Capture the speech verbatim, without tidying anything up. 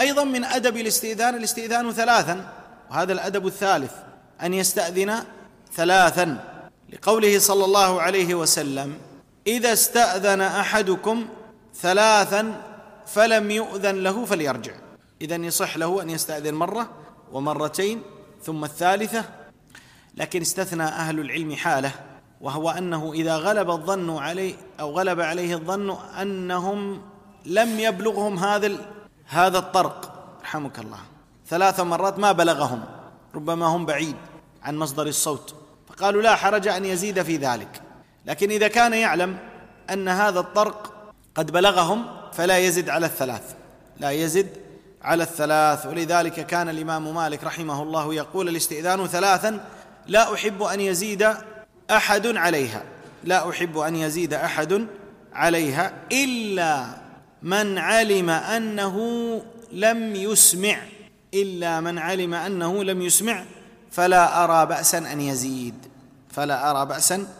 أيضا من أدب الاستئذان الاستئذان ثلاثا، وهذا الأدب الثالث أن يستأذن ثلاثا، لقوله صلى الله عليه وسلم: إذا استأذن أحدكم ثلاثا فلم يؤذن له فليرجع. إذن يصح له أن يستأذن مرة ومرتين ثم الثالثة، لكن استثنى أهل العلم حالة، وهو أنه إذا غلب الظن عليه أو غلب عليه الظن أنهم لم يبلغهم هذا هذا الطرق، رحمك الله، ثلاث مرات ما بلغهم، ربما هم بعيد عن مصدر الصوت، فقالوا لا حرج أن يزيد في ذلك. لكن إذا كان يعلم أن هذا الطرق قد بلغهم فلا يزد على الثلاث، لا يزد على الثلاث. ولذلك كان الإمام مالك رحمه الله يقول: الاستئذان ثلاثا لا أحب أن يزيد أحد عليها، لا أحب أن يزيد أحد عليها إلا من علم أنه لم يسمع، إلا من علم أنه لم يسمع فلا أرى بأسا أن يزيد، فلا أرى بأسا